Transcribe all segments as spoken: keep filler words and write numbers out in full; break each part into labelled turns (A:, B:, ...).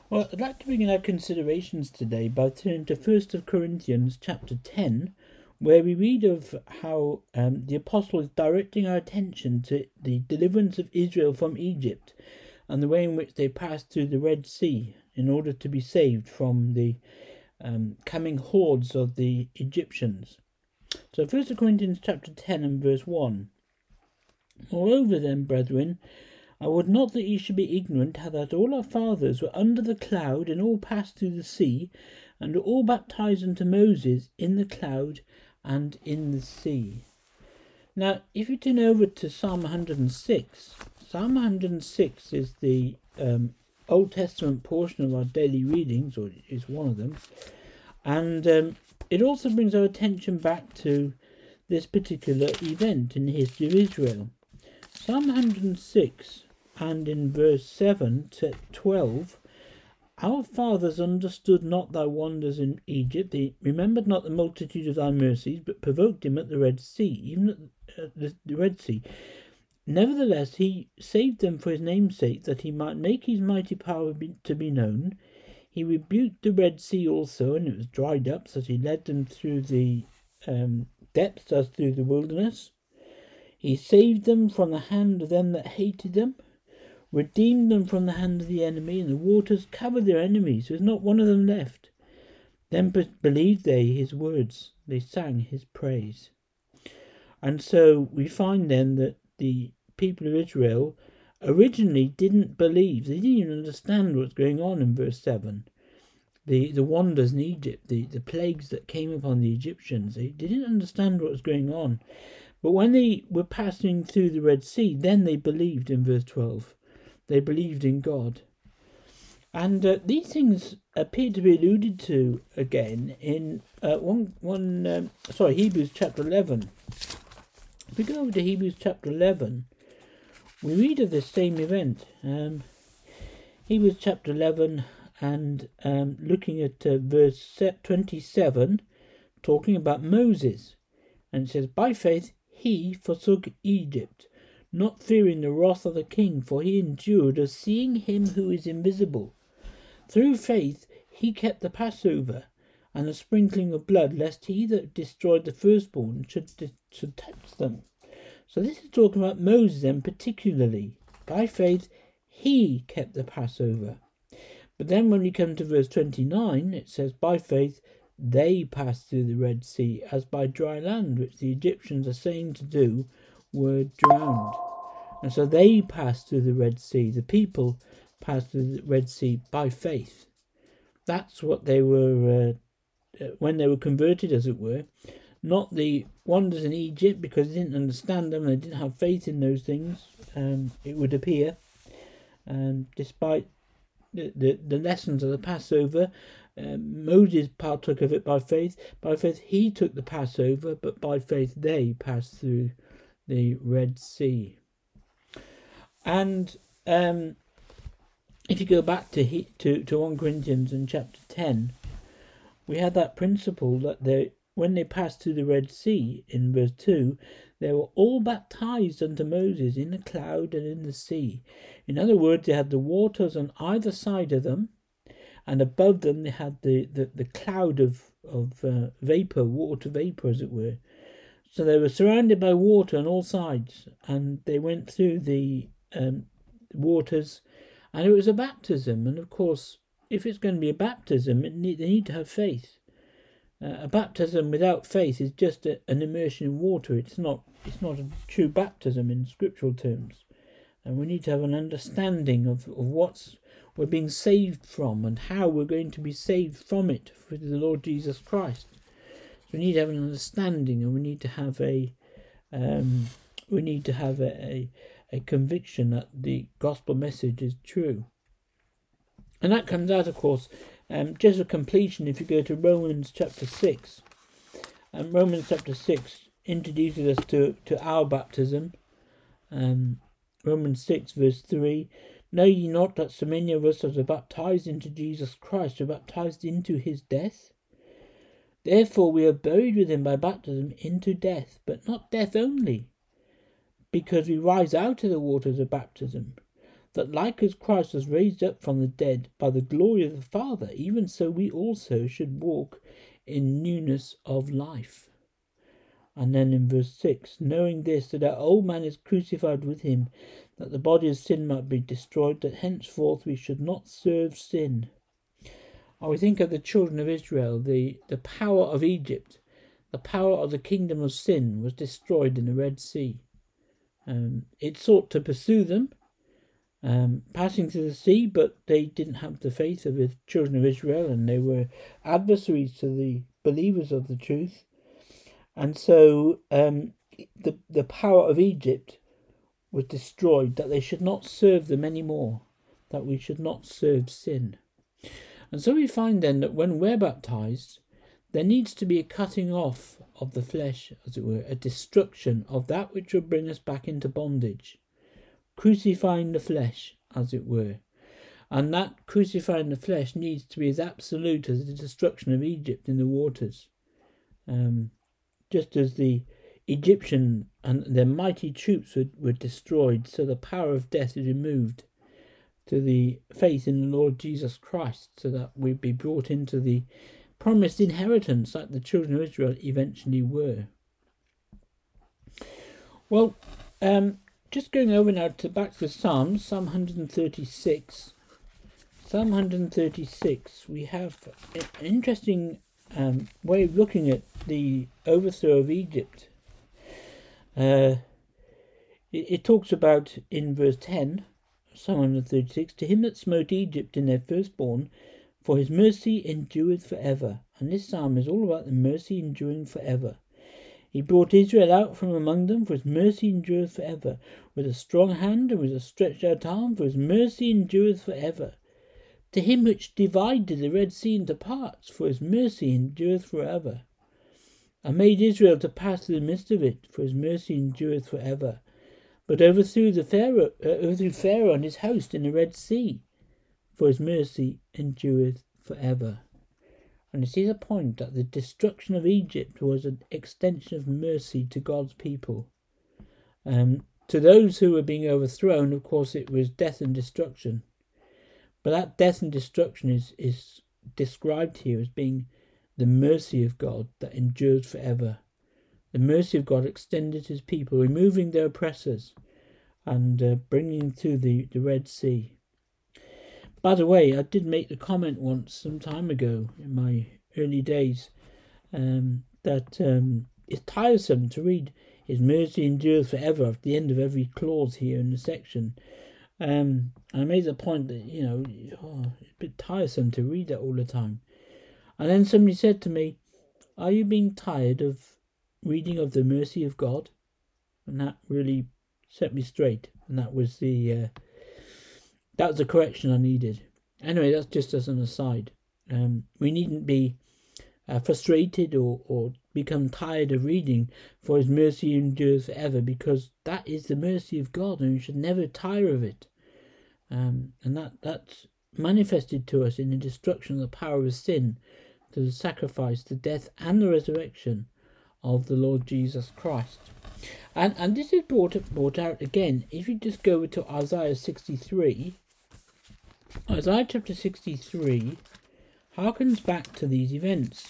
A: Well, I'd like to begin our considerations today by turning to First of Corinthians chapter ten, where we read of how um, the apostle is directing our attention to the deliverance of Israel from Egypt and the way in which they passed through the Red Sea in order to be saved from the um, coming hordes of the Egyptians. So First of Corinthians chapter ten and verse one. Moreover then, brethren, I would not that ye should be ignorant how that all our fathers were under the cloud and all passed through the sea, and were all baptized unto Moses in the cloud and in the sea. Now, if you turn over to Psalm one hundred six, Psalm one hundred six is the um, Old Testament portion of our daily readings, or is one of them, and um, it also brings our attention back to this particular event in the history of Israel. Psalm one hundred six, and in verse seven to twelve, our fathers understood not thy wonders in Egypt. They remembered not the multitude of thy mercies, but provoked him at the Red Sea, even at the, the Red Sea. Nevertheless, he saved them for his name's sake, that he might make his mighty power be, to be known. He rebuked the Red Sea also, and it was dried up, so that he led them through the um, depths as through the wilderness. He saved them from the hand of them that hated them, redeemed them from the hand of the enemy, and the waters covered their enemies. There's not one of them left. Then believed they his words, they sang his praise. And so we find then that the people of Israel originally didn't believe. They didn't even understand what's going on in verse seven. The the wonders in Egypt, the, the plagues that came upon the Egyptians, they, they didn't understand what was going on. But when they were passing through the Red Sea, then they believed in verse twelve. They believed in God. And uh, these things appear to be alluded to again in uh, one, one um, sorry, Hebrews chapter eleven. If we go over to Hebrews chapter eleven, we read of this same event. Um, Hebrews chapter eleven, and um, looking at uh, verse twenty-seven, talking about Moses. And it says, by faith he forsook Egypt, not fearing the wrath of the king, for he endured as seeing him who is invisible. Through faith he kept the Passover, and the sprinkling of blood, lest he that destroyed the firstborn should, should touch them. So this is talking about Moses, and particularly, by faith he kept the Passover. But then when we come to verse twenty-nine, it says, by faith they passed through the Red Sea as by dry land, which the Egyptians are saying to do, were drowned. And so they passed through the Red Sea. The people passed through the Red Sea by faith. That's what they were, uh, when they were converted, as it were. Not the wonders in Egypt, because they didn't understand them, they didn't have faith in those things, um, it would appear. Um, despite the, the, the lessons of the Passover, uh, Moses partook of it by faith. By faith he took the Passover, but by faith they passed through the Red Sea. And um, if you go back to, he, to to First Corinthians in chapter ten, we had that principle that they, when they passed through the Red Sea in verse two, they were all baptized unto Moses in the cloud and in the sea. In other words, they had the waters on either side of them, and above them they had the, the, the cloud of, of uh, vapour, water vapour as it were. So they were surrounded by water on all sides, and they went through the um, waters, and it was a baptism. And of course, if it's going to be a baptism, it need, they need to have faith. Uh, a baptism without faith is just a, an immersion in water. It's not. It's not a true baptism in scriptural terms. And we need to have an understanding of, of what's we're being saved from and how we're going to be saved from it through the Lord Jesus Christ. So we need to have an understanding, and we need to have a um, we need to have a, a a conviction that the gospel message is true. And that comes out, of course, um, just a completion. If you go to Romans chapter six, um, Romans chapter six introduces us to, to our baptism. Um, Romans six verse three. Know ye not that so many of us as are baptized into Jesus Christ are baptized into his death? Therefore we are buried with him by baptism into death, but not death only, because we rise out of the waters of baptism, that like as Christ was raised up from the dead by the glory of the Father, even so we also should walk in newness of life. And then in verse six, knowing this, that our old man is crucified with him, that the body of sin might be destroyed, that henceforth we should not serve sin. And we think of the children of Israel, the, the power of Egypt, the power of the kingdom of sin was destroyed in the Red Sea. Um, it sought to pursue them, um, passing through the sea, but they didn't have the faith of the children of Israel, and they were adversaries to the believers of the truth. And so um, the, the power of Egypt was destroyed, that they should not serve them anymore, that we should not serve sin. And so we find then that when we're baptized, there needs to be a cutting off of the flesh, as it were, a destruction of that which will bring us back into bondage, crucifying the flesh, as it were. And that crucifying the flesh needs to be as absolute as the destruction of Egypt in the waters. Um, just as the Egyptian and their mighty troops were, were destroyed, so the power of death is removed to the faith in the Lord Jesus Christ, so that we be brought into the promised inheritance that the children of Israel eventually were. Well, um, just going over now to back to Psalms, Psalm one thirty-six. Psalm one thirty-six, we have an interesting um, way of looking at the overthrow of Egypt. Uh, it, it talks about, in verse ten, Psalm one thirty-six, to him that smote Egypt in their firstborn, for his mercy endureth forever. And this psalm is all about the mercy enduring forever. He brought Israel out from among them, for his mercy endureth forever. With a strong hand and with a stretched out arm, for his mercy endureth forever. To him which divided the Red Sea into parts, for his mercy endureth forever. And made Israel to pass through the midst of it, for his mercy endureth forever. But overthrew the Pharaoh, uh, overthrew Pharaoh and his host in the Red Sea, for his mercy endureth forever. And you see the point that the destruction of Egypt was an extension of mercy to God's people. Um, to those who were being overthrown, of course, it was death and destruction. But that death and destruction is, is described here as being the mercy of God that endures forever. The mercy of God extended to his people, removing their oppressors and uh, bringing them through the, the Red Sea. By the way, I did make the comment once some time ago in my early days um, that um, it's tiresome to read his mercy endures forever at the end of every clause here in the section. Um, I made the point that, you know, oh, it's a bit tiresome to read that all the time. And then somebody said to me, are you being tired of reading of the mercy of God? And that really set me straight. And that was the uh, that was the correction I needed. Anyway, that's just as an aside. Um, we needn't be uh, frustrated or, or become tired of reading, for his mercy endures forever, because that is the mercy of God, and we should never tire of it. Um, and that that's manifested to us in the destruction of the power of sin, to the sacrifice, the death, and the resurrection of the Lord Jesus Christ. And and this is brought brought out again. If you just go over to Isaiah sixty-three, Isaiah chapter sixty-three harkens back to these events.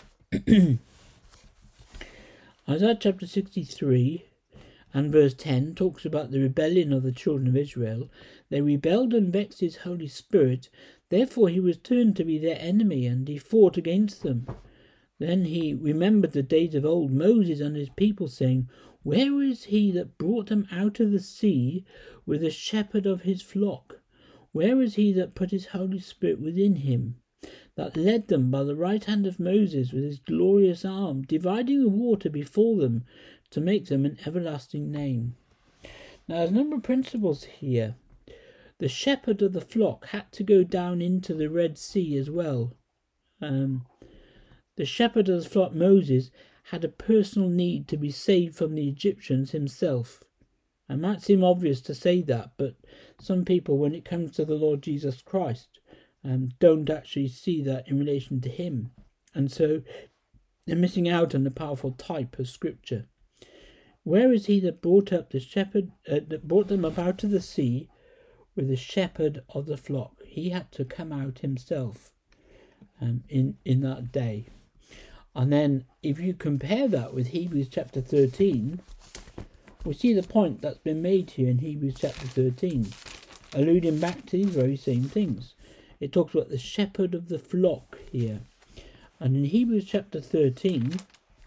A: Isaiah chapter sixty-three and verse ten talks about the rebellion of the children of Israel. They rebelled and vexed his Holy Spirit, therefore he was turned to be their enemy, and he fought against them. Then he remembered the days of old, Moses and his people, saying, where is he that brought them out of the sea with the shepherd of his flock? Where is he that put his Holy Spirit within him, that led them by the right hand of Moses with his glorious arm, dividing the water before them to make them an everlasting name? Now, there's a number of principles here. The shepherd of the flock had to go down into the Red Sea as well. Um, the shepherd of the flock, Moses, had a personal need to be saved from the Egyptians himself. It might seem obvious to say that, but some people, when it comes to the Lord Jesus Christ, um, don't actually see that in relation to him. And so they're missing out on the powerful type of Scripture. Where is he that brought up the shepherd, uh, that brought them up out of the sea with the shepherd of the flock. He had to come out himself um, in, in that day. And then if you compare that with Hebrews chapter thirteen, we see the point that's been made here in Hebrews chapter thirteen, alluding back to these very same things. It talks about the shepherd of the flock here. And in Hebrews chapter thirteen,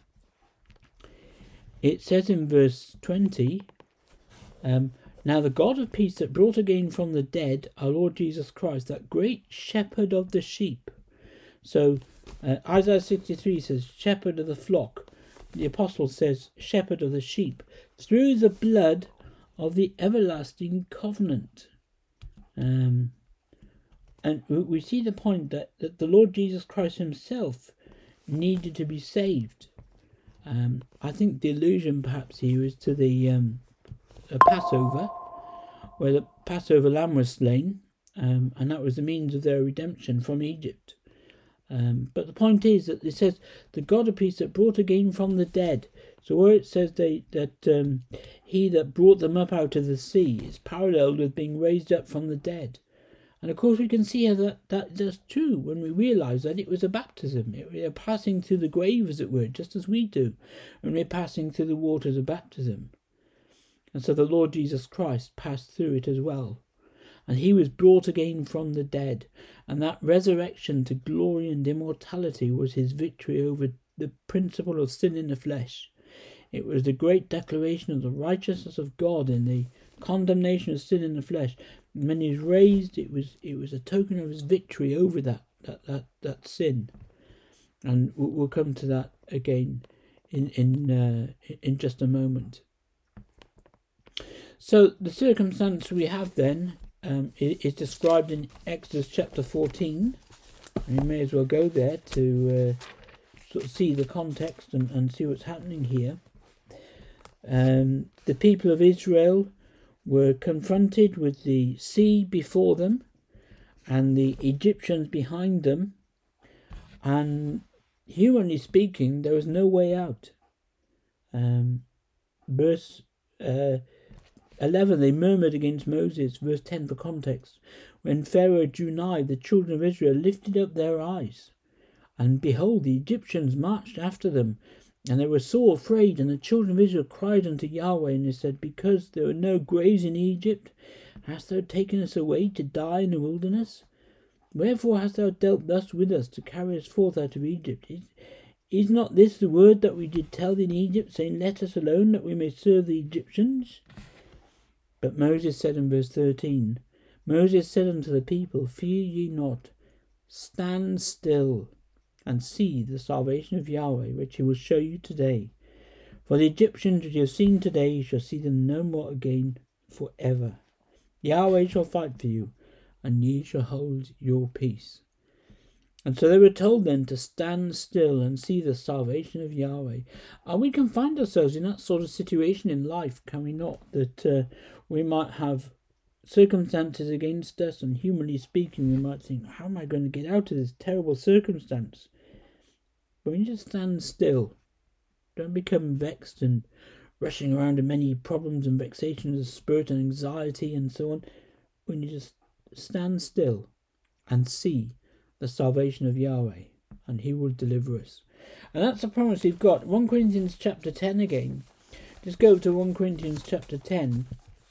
A: it says in verse twenty, um, now the God of peace that brought again from the dead our Lord Jesus Christ, that great shepherd of the sheep. So uh, Isaiah sixty-three says, shepherd of the flock. The apostle says, shepherd of the sheep, through the blood of the everlasting covenant. Um, and we see the point that, that the Lord Jesus Christ himself needed to be saved. Um, I think the allusion perhaps here is to the um, Passover, where the Passover lamb was slain, um, and that was the means of their redemption from Egypt. Um, but the point is that it says, the God of peace that brought again from the dead. So where it says they, that um, he that brought them up out of the sea is paralleled with being raised up from the dead. And of course we can see how that, that that's true when we realise that it was a baptism. It, we are passing through the grave, as it were, just as we do when we're passing through the waters of baptism. And so the Lord Jesus Christ passed through it as well. And he was brought again from the dead. And that resurrection to glory and immortality was his victory over the principle of sin in the flesh. It was the great declaration of the righteousness of God in the condemnation of sin in the flesh. And when he was raised, it was it was a token of his victory over that that that, that sin. And we'll, we'll come to that again in in uh, in just a moment. So the circumstance we have then um, is described in Exodus chapter fourteen. And we may as well go there to uh, sort of see the context and, and see what's happening here. Um, the people of Israel were confronted with the sea before them and the Egyptians behind them, and humanly speaking, there was no way out. Um, verse uh, eleven, they murmured against Moses. Verse ten for context. When Pharaoh drew nigh, the children of Israel lifted up their eyes, and behold, the Egyptians marched after them, and they were sore afraid. And the children of Israel cried unto Yahweh, and they said, because there were no graves in Egypt, hast thou taken us away to die in the wilderness? Wherefore hast thou dealt thus with us, to carry us forth out of Egypt? Is, is not this the word that we did tell in Egypt, saying, let us alone, that we may serve the Egyptians? But Moses said in verse thirteen, Moses said unto the people, fear ye not, stand still, and see the salvation of Yahweh, which he will show you today. For the Egyptians which you have seen today, you shall see them no more again for ever. Yahweh shall fight for you, and ye shall hold your peace. And so they were told then to stand still and see the salvation of Yahweh. And we can find ourselves in that sort of situation in life, can we not? That uh, we might have circumstances against us, and humanly speaking, we might think, how am I going to get out of this terrible circumstance? But when you just stand still, don't become vexed and rushing around in many problems and vexations of spirit and anxiety and so on. When you just stand still and see the salvation of Yahweh, and he will deliver us. And that's the promise we've got. First Corinthians chapter ten again. Just go to First Corinthians chapter ten,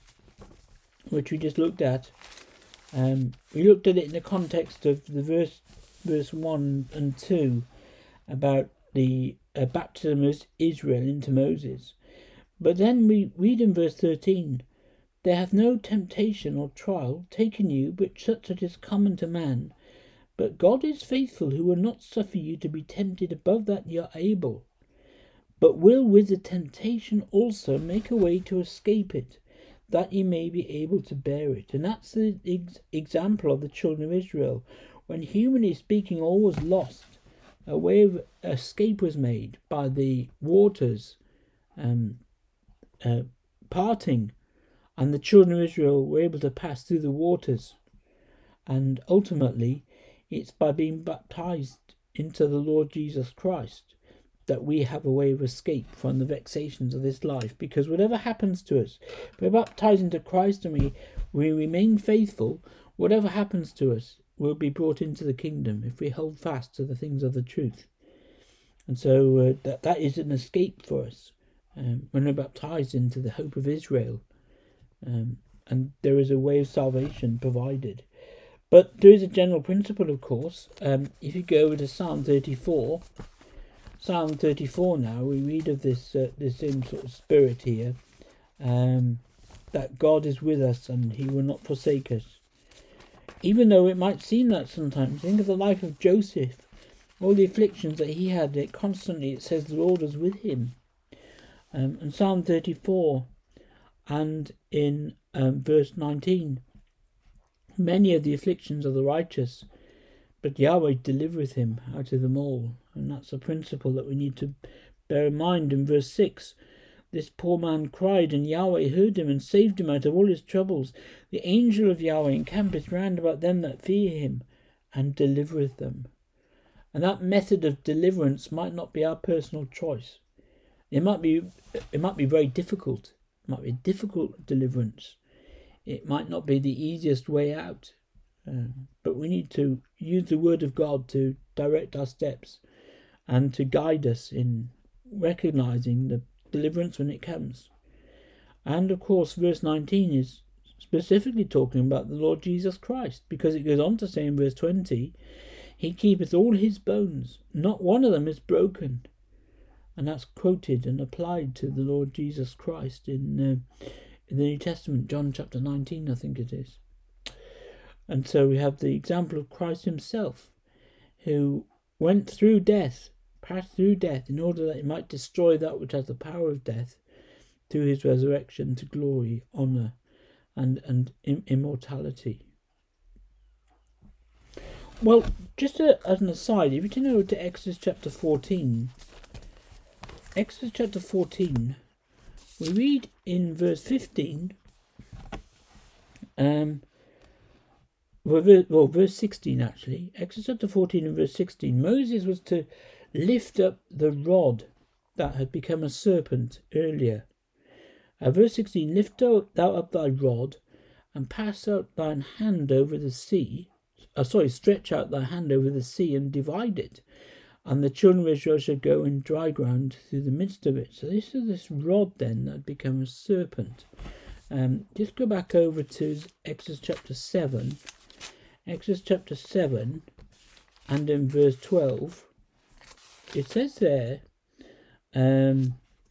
A: which we just looked at. Um, we looked at it in the context of the verse, verse one and two, about the uh, baptism of Israel into Moses. But then we read in verse thirteen, there hath no temptation or trial taken you, but such as is common to man. But God is faithful, who will not suffer you to be tempted above that ye are able, but will with the temptation also make a way to escape it, that ye may be able to bear it. And that's the ex- example of the children of Israel. When humanly speaking all was lost, a way of escape was made by the waters um, uh, parting, and the children of Israel were able to pass through the waters. And ultimately, it's by being baptized into the Lord Jesus Christ that we have a way of escape from the vexations of this life, because whatever happens to us, if we're baptized into Christ and we, we remain faithful, whatever happens to us will be brought into the kingdom if we hold fast to the things of the truth. And so uh, that, that is an escape for us um, when we're baptized into the hope of Israel. Um, and there is a way of salvation provided. But there is a general principle, of course. Um, if you go over to Psalm thirty-four, Psalm thirty-four now, we read of this uh, the same sort of spirit here, um, that God is with us and he will not forsake us. Even though it might seem that sometimes, think of the life of Joseph, all the afflictions that he had, it constantly, it says the Lord was with him. Um, and Psalm thirty-four and in um, verse nineteen, many of the afflictions of the righteous, but Yahweh delivereth him out of them all. And that's a principle that we need to bear in mind. In verse six, this poor man cried, and Yahweh heard him and saved him out of all his troubles. The angel of Yahweh encampeth round about them that fear him, and delivereth them. And that method of deliverance might not be our personal choice. It might be, it might be very difficult. It might be a difficult deliverance. It might not be the easiest way out. Um, but we need to use the word of God to direct our steps and to guide us in recognizing the deliverance when it comes. And of course, verse nineteen is specifically talking about the Lord Jesus Christ, because it goes on to say in verse twenty, he keepeth all his bones, not one of them is broken. And that's quoted and applied to the Lord Jesus Christ in, uh, in the New Testament, John chapter nineteen, I think it is. And so we have the example of Christ himself, who went through death, passed through death, in order that he might destroy that which has the power of death, through his resurrection to glory, honour, and, and immortality. Well, just a, as an aside, if you turn over to Exodus chapter fourteen, Exodus chapter fourteen, we read in verse fifteen, um, well, verse, well, verse sixteen actually, Exodus chapter fourteen and verse sixteen, Moses was to lift up the rod that had become a serpent earlier. Uh, verse sixteen, lift thou up thy rod, and pass out thine hand over the sea, uh, sorry, stretch out thy hand over the sea and divide it, and the children of Israel shall go in dry ground through the midst of it. So this is this rod then that had become a serpent. Um, just go back over to Exodus chapter seven, Exodus chapter seven, and in verse twelve, it says there, um,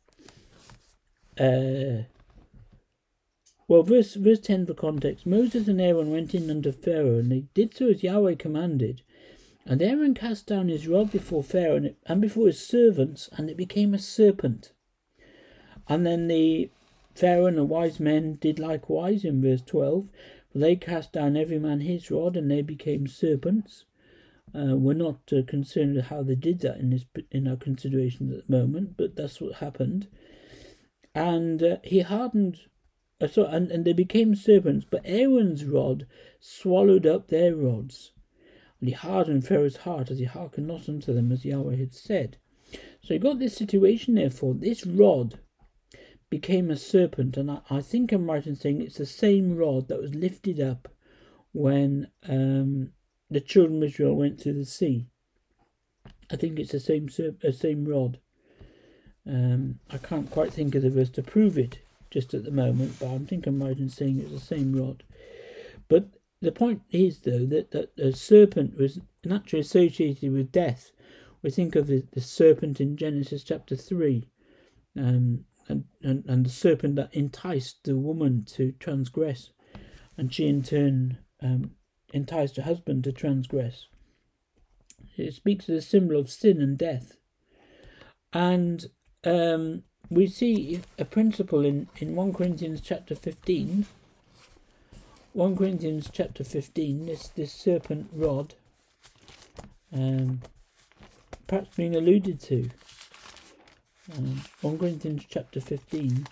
A: uh, well, verse verse ten for context. Moses and Aaron went in unto Pharaoh, and they did so as Yahweh commanded. And Aaron cast down his rod before Pharaoh and, it, and before his servants, and it became a serpent. And then the Pharaoh and the wise men did likewise in verse twelve. For they cast down every man his rod, and they became serpents. Uh, we're not uh, concerned with how they did that in this in our considerations at the moment, but that's what happened. And uh, he hardened, uh, so, and, and they became serpents, but Aaron's rod swallowed up their rods. And he hardened Pharaoh's heart, as he hearkened not unto them, as Yahweh had said. So you got this situation, therefore, this rod became a serpent, and I, I think I'm right in saying it's the same rod that was lifted up when um, the children of Israel went through the sea. I think it's the same uh, same rod. Um, I can't quite think of the verse to prove it just at the moment, but I think I'm right in saying it's the same rod. But the point is, though, that, that the serpent was naturally associated with death. We think of the, the serpent in Genesis chapter three, um, and, and, and the serpent that enticed the woman to transgress, and she in turn um, enticed her husband to transgress. It speaks of the symbol of sin and death. And um, we see a principle in, in First Corinthians chapter fifteen. First Corinthians chapter fifteen, this, this serpent rod, um, perhaps being alluded to. Um, First Corinthians chapter fifteen,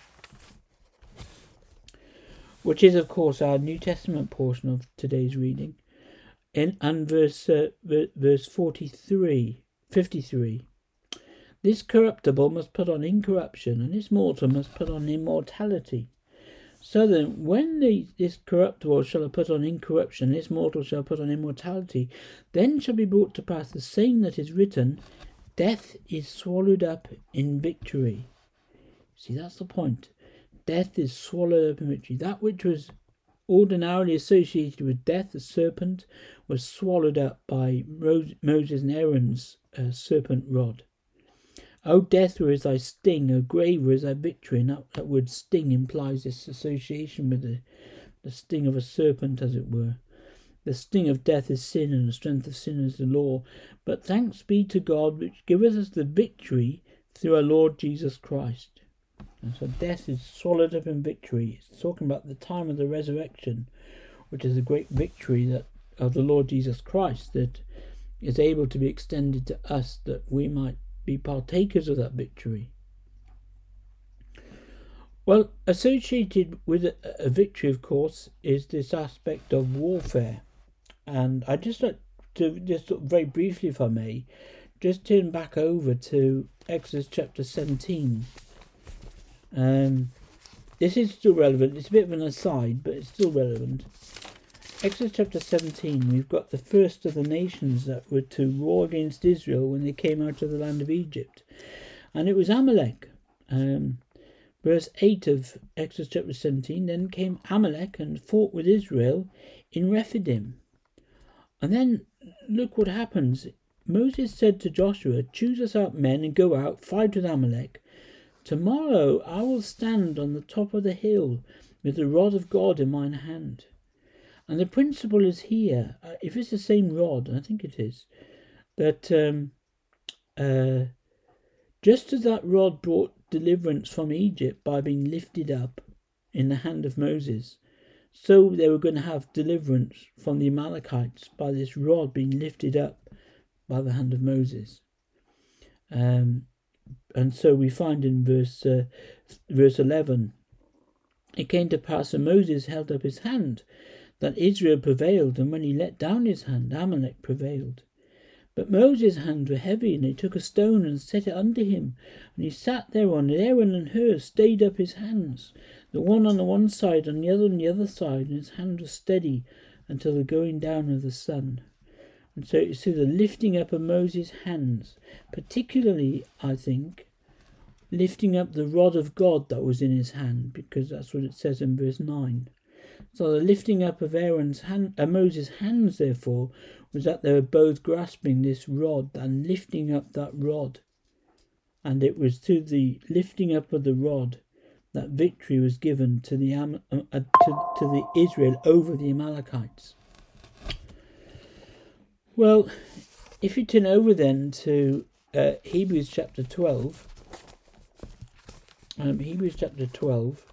A: which is of course our New Testament portion of today's reading, in and verse uh, verse forty-three, fifty-three. This corruptible must put on incorruption, and this mortal must put on immortality. So then, when the, this corruptible shall have put on incorruption, this mortal shall put on immortality, then shall be brought to pass the saying that is written, death is swallowed up in victory. See, that's the point. Death is swallowed up in victory. That which was ordinarily associated with death, the serpent, was swallowed up by Moses and Aaron's uh, serpent rod. O death, where is thy sting? O grave, where is thy victory? And that, that word sting implies this association with the, the sting of a serpent, as it were. The sting of death is sin, and the strength of sin is the law. But thanks be to God, which giveth us the victory through our Lord Jesus Christ. And so death is swallowed up in victory. It's talking about the time of the resurrection, which is a great victory that of the Lord Jesus Christ that is able to be extended to us, that we might be partakers of that victory. Well, associated with a, a victory, of course, is this aspect of warfare. And I just like to, just very briefly, if I may, just turn back over to Exodus chapter seventeen. Um, this is still relevant. It's a bit of an aside, but it's still relevant. Exodus chapter seventeen, we've got the first of the nations that were to war against Israel when they came out of the land of Egypt. And it was Amalek. Um, verse eight of Exodus chapter seventeen, then came Amalek and fought with Israel in Rephidim. And then look what happens. Moses said to Joshua, choose us out men and go out, fight with Amalek. Tomorrow I will stand on the top of the hill with the rod of God in mine hand. And the principle is here, uh, if it's the same rod, I think it is, that um, uh, just as that rod brought deliverance from Egypt by being lifted up in the hand of Moses, so they were going to have deliverance from the Amalekites by this rod being lifted up by the hand of Moses. Um, and so we find in verse uh, verse eleven, it came to pass when Moses held up his hand, that Israel prevailed, and when he let down his hand, Amalek prevailed. But Moses' hands were heavy, and they took a stone and set it under him, and he sat thereon, and Aaron and Hur stayed up his hands, the one on the one side, and the other on the other side, and his hand was steady until the going down of the sun. And so you see the lifting up of Moses' hands, particularly, I think, lifting up the rod of God that was in his hand, because that's what it says in verse nine. So the lifting up of Aaron's hand, uh, Moses' hands, therefore, was that they were both grasping this rod and lifting up that rod. And it was to the lifting up of the rod that victory was given to the Am- uh, to, to the Israel over the Amalekites. Well, if you turn over then to uh, Hebrews chapter twelve, um, Hebrews chapter twelve,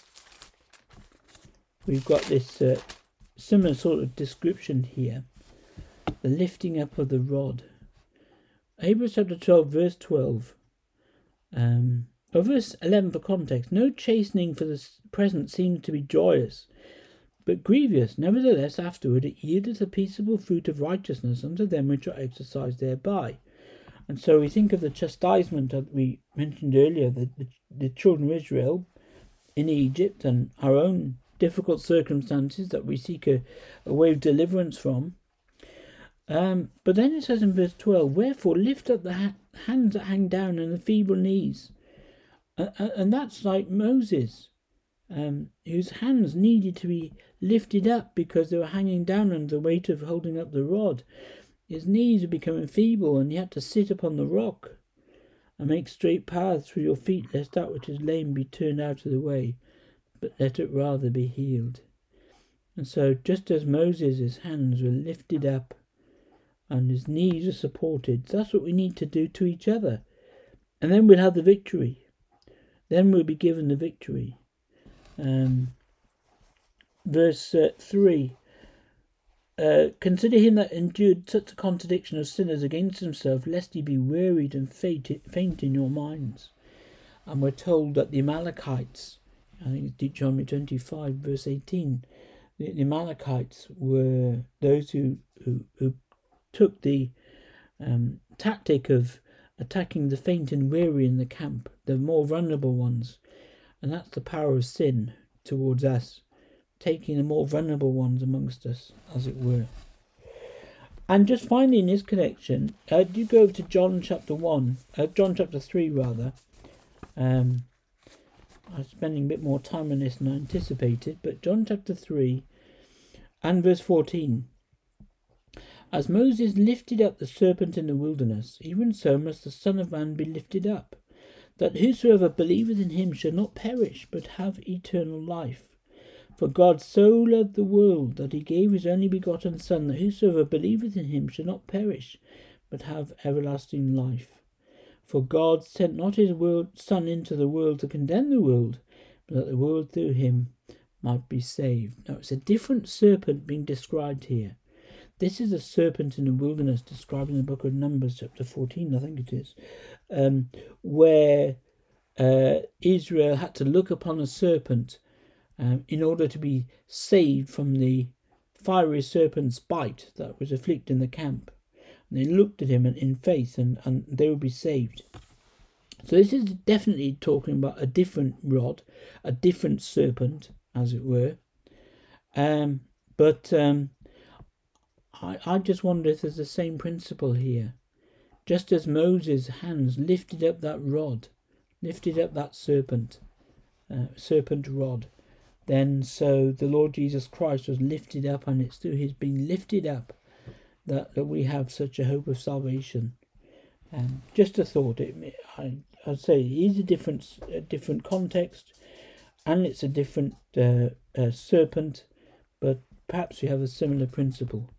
A: we've got this uh, similar sort of description here, the lifting up of the rod. Hebrews chapter twelve, verse twelve, um, or verse eleven for context. No chastening for the present seems to be joyous, but grievous. Nevertheless, afterward it yieldeth a peaceable fruit of righteousness unto them which are exercised thereby. And so we think of the chastisement that we mentioned earlier, the, the, the children of Israel in Egypt, and our own difficult circumstances that we seek a, a way of deliverance from. Um, but then it says in verse twelve, wherefore lift up the ha- hands that hang down and the feeble knees. Uh, and that's like Moses, um, whose hands needed to be lifted up because they were hanging down under the weight of holding up the rod. His knees were becoming feeble, and he had to sit upon the rock and make straight paths for your feet, lest that which is lame be turned out of the way, but let it rather be healed. And so just as Moses' hands were lifted up and his knees are supported, that's what we need to do to each other. And then we'll have the victory. Then we'll be given the victory. Um, verse uh, three. Uh, Consider him that endured such a contradiction of sinners against himself, lest he be wearied and faint, faint in your minds. And we're told that the Amalekites, I think it's Deuteronomy twenty-five, verse eighteen, the, the Amalekites were those who, who, who took the um, tactic of attacking the faint and weary in the camp, the more vulnerable ones. And that's the power of sin towards us, taking the more vulnerable ones amongst us, as it were. And just finally in this connection, uh, do go over to John chapter one, uh, John chapter three rather. Um, I'm spending a bit more time on this than I anticipated, but John chapter three and verse fourteen. As Moses lifted up the serpent in the wilderness, even so must the Son of Man be lifted up, that whosoever believeth in him shall not perish, but have eternal life. For God so loved the world that he gave his only begotten Son, that whosoever believeth in him shall not perish, but have everlasting life. For God sent not his world, Son into the world to condemn the world, but that the world through him might be saved. Now it's a different serpent being described here. This is a serpent in the wilderness described in the book of Numbers, chapter fourteen, I think it is, um, where uh, Israel had to look upon a serpent um, in order to be saved from the fiery serpent's bite that was afflicting the camp. And they looked at him in faith, and, and they would be saved. So this is definitely talking about a different rod, a different serpent, as it were. Um, but... Um, I, I just wonder if there's the same principle here. Just as Moses' hands lifted up that rod, lifted up that serpent, uh, serpent rod, then so the Lord Jesus Christ was lifted up, and it's through his being lifted up that, that we have such a hope of salvation. Um, just a thought. It, I, I'd say it is a different, a different context, and it's a different uh, uh, serpent, but perhaps we have a similar principle.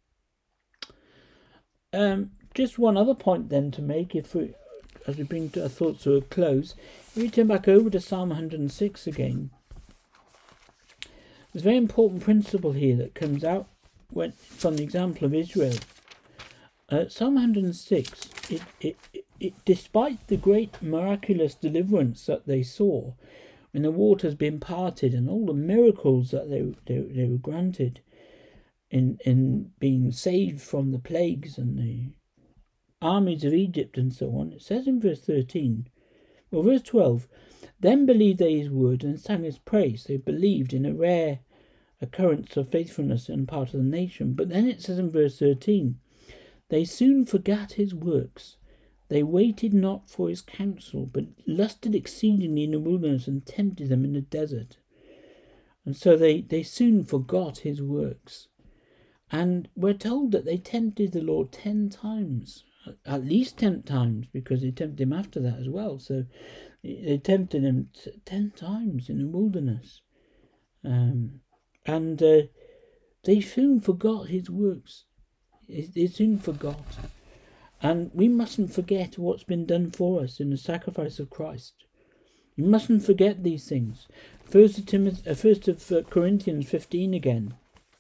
A: Um, just one other point then to make, if we, as we bring our thoughts to a close, if we turn back over to Psalm one hundred six again, there's a very important principle here that comes out when, from the example of Israel. Uh, Psalm one hundred six, it, it, it, it, despite the great miraculous deliverance that they saw, when the waters been parted and all the miracles that they, they, they were granted, in in being saved from the plagues and the armies of Egypt and so on, it says in verse thirteen, well, verse twelve, then believed they his word and sang his praise. They believed in a rare occurrence of faithfulness in part of the nation. But then it says in verse thirteen, they soon forgot his works. They waited not for his counsel, but lusted exceedingly in the wilderness and tempted them in the desert. And so they, they soon forgot his works. And we're told that they tempted the Lord ten times, at least ten times, because they tempted him after that as well. So they tempted him t- ten times in the wilderness. Um, and uh, they soon forgot his works. They soon forgot. And we mustn't forget what's been done for us in the sacrifice of Christ. You mustn't forget these things. First of, Timothy, uh, First of uh, Corinthians fifteen again.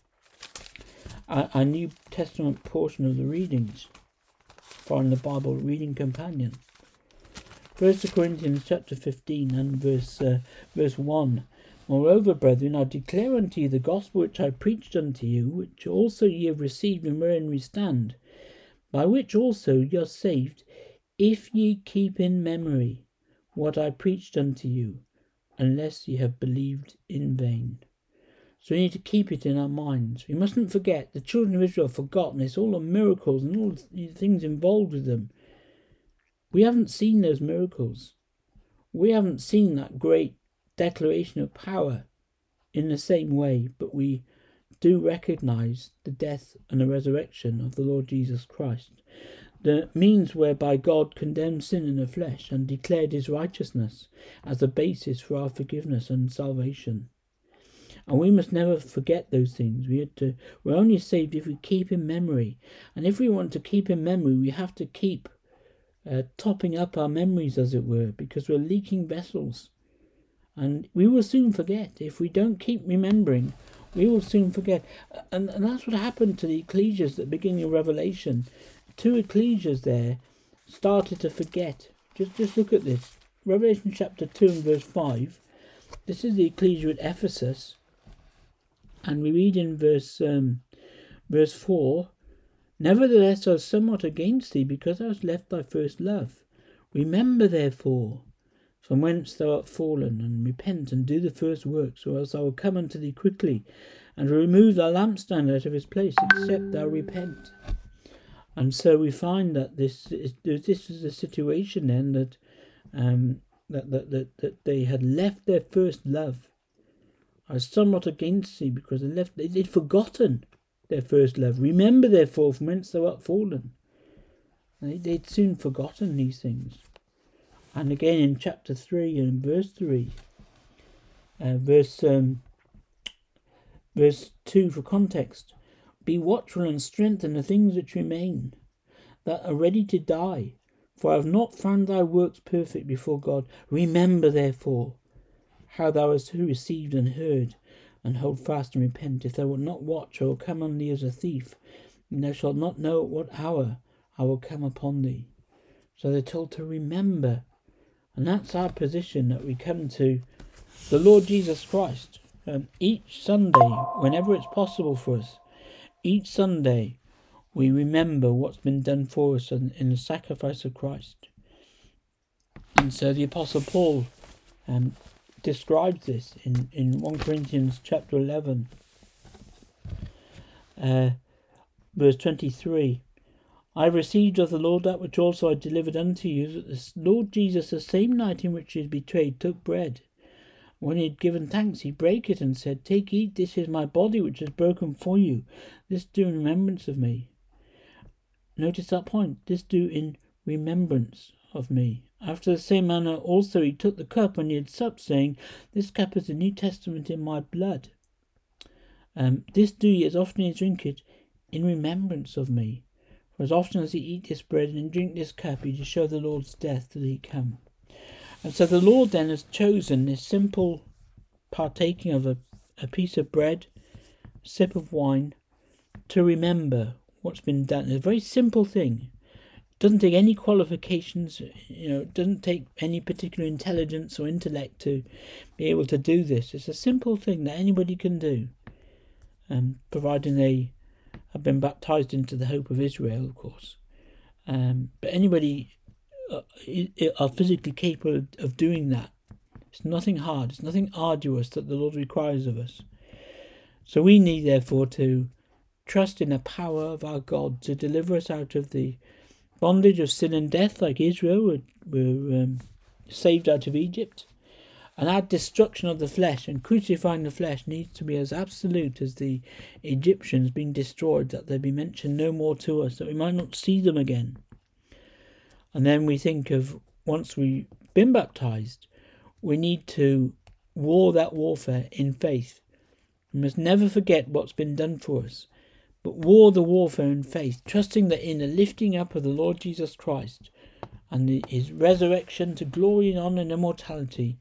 A: A New Testament portion of the readings from the Bible Reading Companion. First Corinthians chapter fifteen and verse uh, verse one. Moreover, brethren, I declare unto you the gospel which I preached unto you, which also ye have received, and wherein we stand, by which also ye are saved, if ye keep in memory what I preached unto you, unless ye have believed in vain. So we need to keep it in our minds. We mustn't forget. The children of Israel have forgotten. It's all the miracles and all the things involved with them. We haven't seen those miracles. We haven't seen that great declaration of power in the same way, but we do recognize the death and the resurrection of the Lord Jesus Christ, the means whereby God condemned sin in the flesh and declared his righteousness as the basis for our forgiveness and salvation. And we must never forget those things. We had to, we're only saved if we keep in memory. And if we want to keep in memory, we have to keep uh, topping up our memories, as it were, because we're leaking vessels. And we will soon forget. If we don't keep remembering, we will soon forget. And, and that's what happened to the ecclesias at the beginning of Revelation. Two ecclesias there started to forget. Just, just look at this. Revelation chapter two and verse five. This is the ecclesia at Ephesus. And we read in verse um, verse four, nevertheless I was somewhat against thee, because thou hast left thy first love. Remember therefore from whence thou art fallen, and repent, and do the first works, or else I will come unto thee quickly, and remove thy lampstand out of his place, except thou repent. And so we find that this is, this is a situation then that, um, that, that, that, that they had left their first love. I was somewhat against thee, because they left, they, they'd forgotten their first love. Remember therefore from whence thou art fallen. They, they'd soon forgotten these things. And again in chapter three and verse three, uh, verse um, verse two for context, be watchful and strengthen the things which remain, that are ready to die, for I have not found thy works perfect before God. Remember therefore how thou hast received and heard, and hold fast and repent. If thou wilt not watch, I will come on thee as a thief, and thou shalt not know at what hour I will come upon thee. So they're told to remember. And that's our position, that we come to the Lord Jesus Christ um, each Sunday, whenever it's possible for us. Each Sunday we remember what's been done for us in, in the sacrifice of Christ. And so the Apostle Paul um, describes this in, in First Corinthians chapter eleven, uh, verse twenty-three. I received of the Lord that which also I delivered unto you, that the Lord Jesus, the same night in which he was betrayed, took bread. When he had given thanks, he brake it and said, Take, eat, this is my body which is broken for you. This do in remembrance of me. Notice that point. This do in remembrance of me. After the same manner also he took the cup when he had supped, saying, This cup is the New Testament in my blood. Um, this do ye as often as drink it in remembrance of me. For as often as ye eat this bread and drink this cup, ye do show the Lord's death till he come. And so the Lord then has chosen this simple partaking of a, a piece of bread, a sip of wine, to remember what's been done. It's a very simple thing. It doesn't take any qualifications, you know, it doesn't take any particular intelligence or intellect to be able to do this. It's a simple thing that anybody can do, um, providing they have been baptized into the hope of Israel, of course. Um, but anybody uh, are physically capable of doing that. It's nothing hard. It's nothing arduous that the Lord requires of us. So we need, therefore, to trust in the power of our God to deliver us out of the bondage of sin and death, like Israel were, were um, saved out of Egypt. And our destruction of the flesh and crucifying the flesh needs to be as absolute as the Egyptians being destroyed, that they be mentioned no more to us, that we might not see them again. And then we think of, once we've been baptized, we need to war that warfare in faith. We must never forget what's been done for us, but war the warfare in faith, trusting that in the lifting up of the Lord Jesus Christ and the, his resurrection to glory and honour and immortality,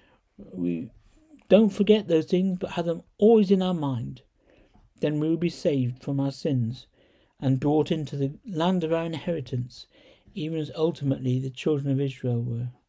A: we don't forget those things, but have them always in our mind. Then we will be saved from our sins and brought into the land of our inheritance, even as ultimately the children of Israel were.